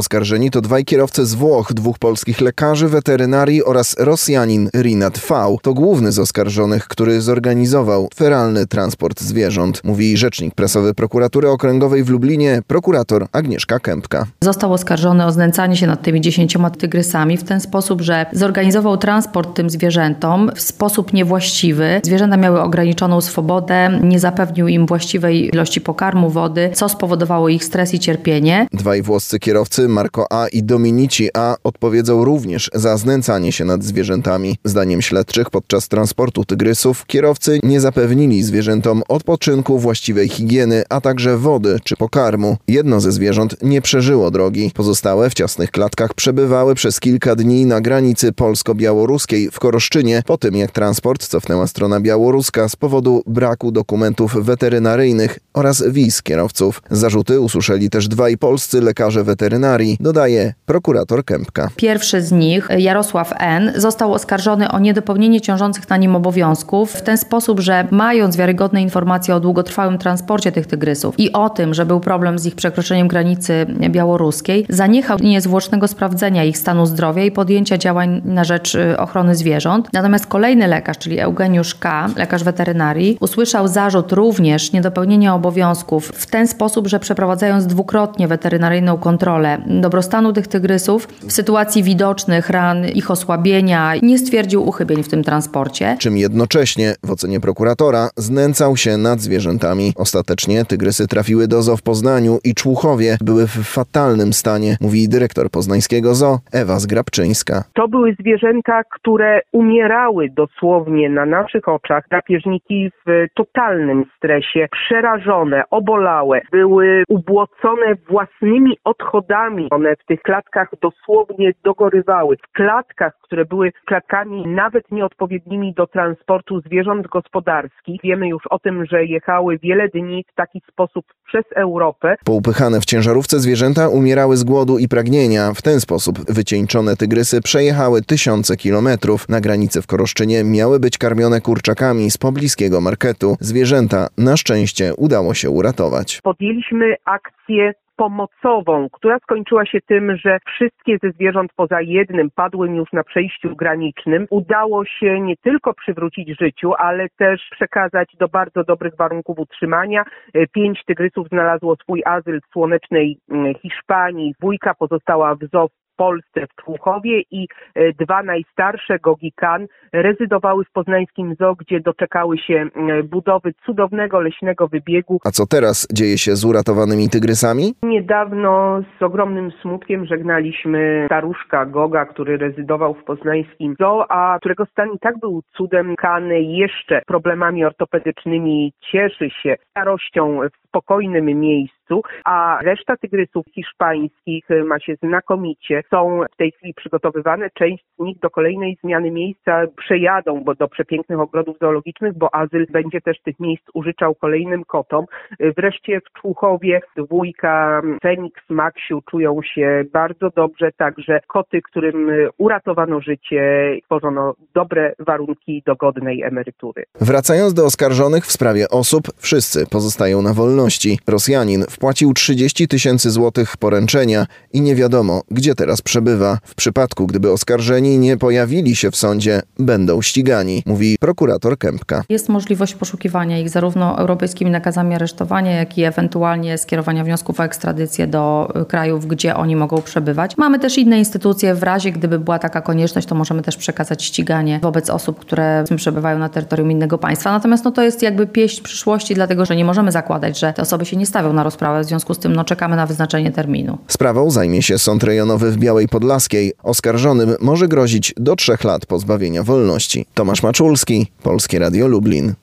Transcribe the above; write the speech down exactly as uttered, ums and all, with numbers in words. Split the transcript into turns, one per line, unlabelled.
Oskarżeni to dwaj kierowcy z Włoch, dwóch polskich lekarzy weterynarii oraz Rosjanin Rinat V. To główny z oskarżonych, który zorganizował feralny transport zwierząt, mówi rzecznik prasowy Prokuratury Okręgowej w Lublinie, prokurator Agnieszka Kępka.
Został oskarżony o znęcanie się nad tymi dziesięcioma tygrysami w ten sposób, że zorganizował transport tym zwierzętom w sposób niewłaściwy. Zwierzęta miały ograniczoną swobodę, nie zapewnił im właściwej ilości pokarmu, wody, co spowodowało ich stres i cierpienie.
Dwaj włoscy kierowcy, Marco A. i Dominici A. odpowiedzą również za znęcanie się nad zwierzętami. Zdaniem śledczych podczas transportu tygrysów kierowcy nie zapewnili zwierzętom odpoczynku, właściwej higieny, a także wody czy pokarmu. Jedno ze zwierząt nie przeżyło drogi. Pozostałe w ciasnych klatkach przebywały przez kilka dni na granicy polsko-białoruskiej w Koroszczynie po tym, jak transport cofnęła strona białoruska z powodu braku dokumentów weterynaryjnych oraz wiz kierowców. Zarzuty usłyszeli też dwaj polscy lekarze weterynarii, dodaje prokurator Kępka.
Pierwszy z nich, Jarosław N., został oskarżony o niedopełnienie ciążących na nim obowiązków w ten sposób, że mając wiarygodne informacje o długotrwałym transporcie tych tygrysów i o tym, że był problem z ich przekroczeniem granicy białoruskiej, zaniechał niezwłocznego sprawdzenia ich stanu zdrowia i podjęcia działań na rzecz ochrony zwierząt. Natomiast kolejny lekarz, czyli Eugeniusz K., lekarz weterynarii, usłyszał zarzut również niedopełnienia obowiązków w ten sposób, że przeprowadzając dwukrotnie weterynaryjną kontrolę dobrostanu tych tygrysów, w sytuacji widocznych ran, ich osłabienia, nie stwierdził uchybień w tym transporcie.
Czym jednocześnie, w ocenie prokuratora, znęcał się nad zwierzętami. Ostatecznie tygrysy trafiły do zoo w Poznaniu i Człuchowie były w fatalnym stanie, mówi dyrektor poznańskiego zoo Ewa Zgrabczyńska.
To były zwierzęta, które umierały dosłownie na naszych oczach. Drapieżniki w totalnym stresie, przerażone, obolałe, były ubłocone własnymi odchodami. One w tych klatkach dosłownie dogorywały. W klatkach, które były klatkami nawet nieodpowiednimi do transportu zwierząt gospodarskich. Wiemy już o tym, że jechały wiele dni w taki sposób przez Europę.
Poupychane w ciężarówce zwierzęta umierały z głodu i pragnienia. W ten sposób wycieńczone tygrysy przejechały tysiące kilometrów. Na granicy w Koroszczynie miały być karmione kurczakami z pobliskiego marketu. Zwierzęta na szczęście udało się uratować.
Podjęliśmy akcję pomocową, która skończyła się tym, że wszystkie ze zwierząt poza jednym padły już na przejściu granicznym. Udało się nie tylko przywrócić życiu, ale też przekazać do bardzo dobrych warunków utrzymania. Pięć tygrysów znalazło swój azyl w słonecznej Hiszpanii. Dwójka pozostała w zoo w Polsce, w Człuchowie i dwa najstarsze, Gogikan, rezydowały w poznańskim zoo, gdzie doczekały się budowy cudownego leśnego wybiegu.
A co teraz dzieje się z uratowanymi tygrysami?
Niedawno z ogromnym smutkiem żegnaliśmy staruszka Goga, który rezydował w poznańskim zoo, a którego stan i tak był cudem. Kany jeszcze problemami ortopedycznymi cieszy się starością w spokojnym miejscu, a reszta tygrysów hiszpańskich ma się znakomicie. Są w tej chwili przygotowywane. Część z nich do kolejnej zmiany miejsca przejadą bo do przepięknych ogrodów zoologicznych, bo azyl będzie też tych miejsc użyczał kolejnym kotom. Wreszcie w Człuchowie dwójka Feniks, Maksiu czują się bardzo dobrze, także koty, którym uratowano życie, tworzono dobre warunki do godnej emerytury.
Wracając do oskarżonych w sprawie osób, wszyscy pozostają na wolności. Rosjanin wpłacił trzydzieści tysięcy złotych poręczenia i nie wiadomo, gdzie teraz przebywa. W przypadku, gdyby oskarżeni nie pojawili się w sądzie, będą ścigani, mówi prokurator Kępka.
Jest możliwość poszukiwania ich zarówno europejskimi nakazami aresztowania, jak i ewentualnie skierowania wniosków o ekstradycję do krajów, gdzie oni mogą przebywać. Mamy też inne instytucje. W razie, gdyby była taka konieczność, to możemy też przekazać ściganie wobec osób, które przebywają na terytorium innego państwa. Natomiast no, to jest jakby pieśń przyszłości, dlatego że nie możemy zakładać, że te osoby się nie stawią na rozprawę. W związku z tym no, czekamy na wyznaczenie terminu.
Sprawą zajmie się Sąd Rejonowy w Białej Podlaskiej. Oskarżonym może grozić do trzech lat pozbawienia wolności. Tomasz Maczulski, Polskie Radio Lublin.